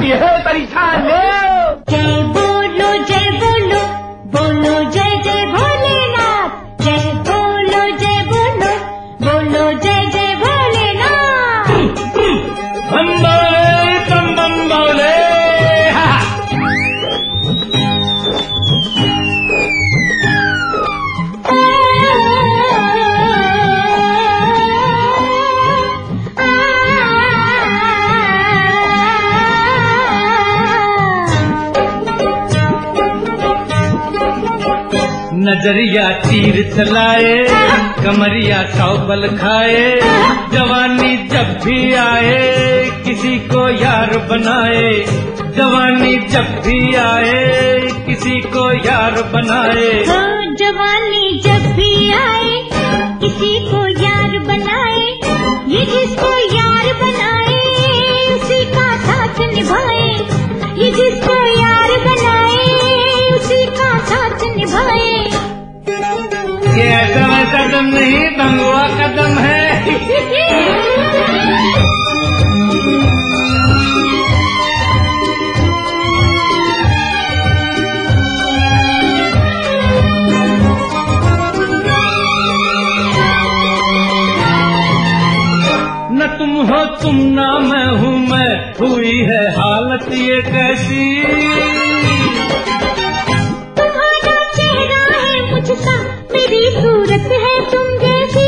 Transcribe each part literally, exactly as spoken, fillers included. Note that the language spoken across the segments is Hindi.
ये है परेशान लो। जय बोलो जय बोलो, बोलो जय जय भोलेनाथ। जय बोलो जय बोलो, बोलो जय जय भोलेनाथ। बम बोले बम बम बोले। नजरिया तीर चलाए, कमरिया सौ बल खाए, जवानी जब भी आए किसी को यार बनाए। जवानी जब भी आए किसी को यार बनाए। जवानी जब भी आए किसी को यार बनाए। ये जिसको यार बनाए उसी का साथ निभाए। ये जिसको यार बनाए उसी का साथ निभाए। ये ऐसा वैसा दम नहीं, दंगुआ का दम है। न तुम हो तुम ना मैं हूँ मैं, हुई है हालत ये कैसी। तुम्हारा चेहरा है मुझसा, मेरी सूरत है तुम जैसी।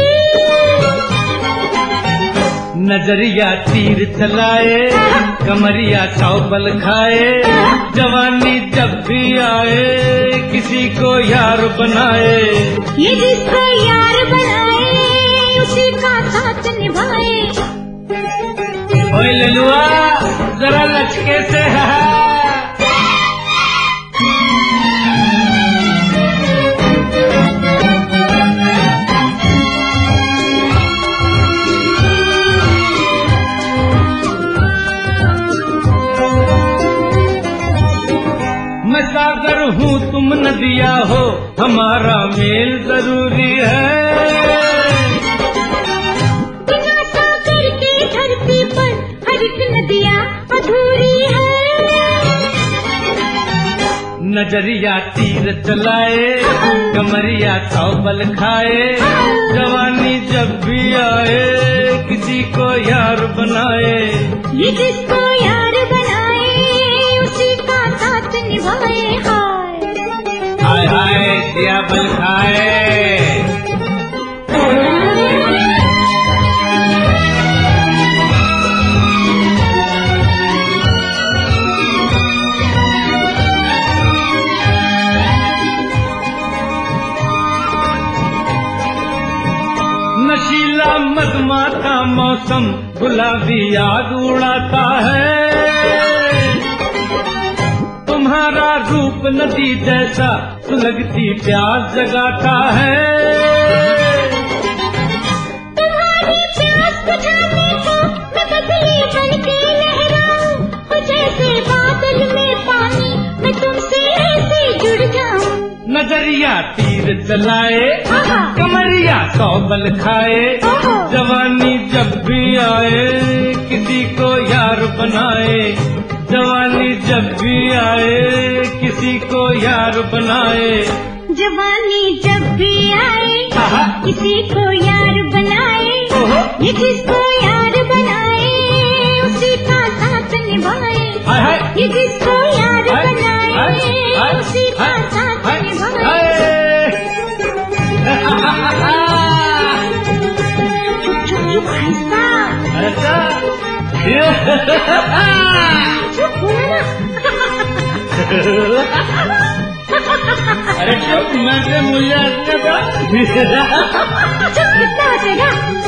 नजरिया तीर चलाए, कमरिया सौ बल खाए, जवानी जब भी आए किसी को यार बनाए। ये जिसको यार बनाए उसी का साथ निभाए। ओए ललुआ जरा लचके से है। मैं सागर हूँ तुम नदिया हो, हमारा मेल जरूरी है। बिना सागर के धरती पर हर एक नदियाँ अधूरी है। नजरिया तीर चलाए, कमरिया सौ बल खाए, जवानी जब भी आए किसी को यार बनाए। ये जिसको यार बनाए उसी का साथ निभाए। हाय हाय हाय दिया बल खाए। नशीला मदमाता मौसम गुलाबी याद उड़ाता है। तुम्हारा रूप नदी जैसा सुलगती प्यास जगाता है। तुम्हारी प्यास बुझाने को मैं बदली बनके लहराऊं। हो जैसे बादल में पानी मैं तुमसे ऐसे जुड़ जाऊं। नजरिया तीर चलाए, कमरिया सौ बल खाए, जवानी जब भी आए किसी को यार बनाए। जवानी जब भी आए किसी को यार बनाए। जवानी जब भी आए किसी को यार बनाए। ये जिसको यार बनाए उसी का साथ निभाए। ये जिसको यार बनाए उसी का साथ निभाए। चुप चुप चुप आहिस्ता। ऐसा चुप बोला ना। अरे चुप, मैं से मुझे हंसने का। चुप कितना हंसेगा।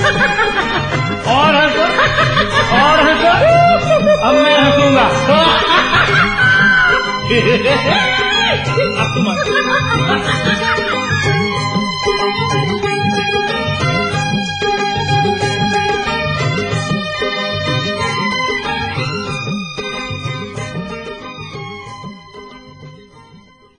और हंसो और हंसो, अब मैं हंसूंगा। अब तुम हंसो।